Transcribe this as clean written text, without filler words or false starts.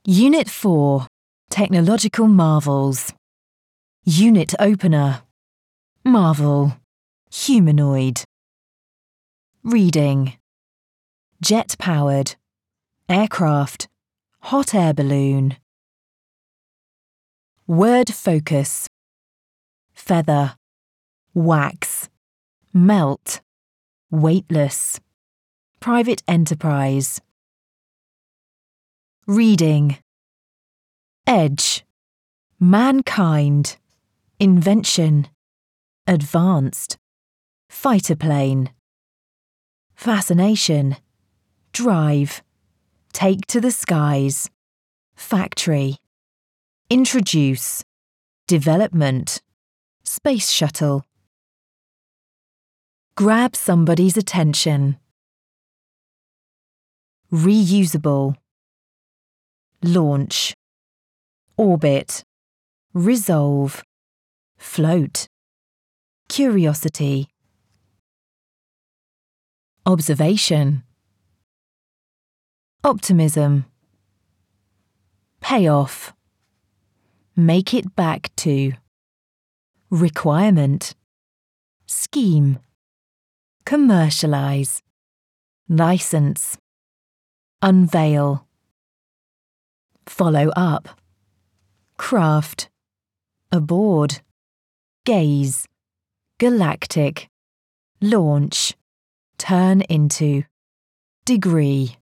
Unit 4, Technological Marvels. Unit Opener, Marvel, Humanoid. Reading: Jet-powered, aircraft, hot air balloon. Word focus: feather, wax, melt, weightless, private enterprise. Reading: edge, mankind, invention, advanced, fighter plane. Fascination, drive, take to the skies, factory. Introduce, development, space shuttle. Grab somebody's attention. Reusable, launch, orbit, resolve, float, curiosity. Observation, optimism, payoff, make it back to, requirement, scheme, commercialize, license, unveil. Follow up, craft, aboard, gaze, galactic, launch, turn into, degree.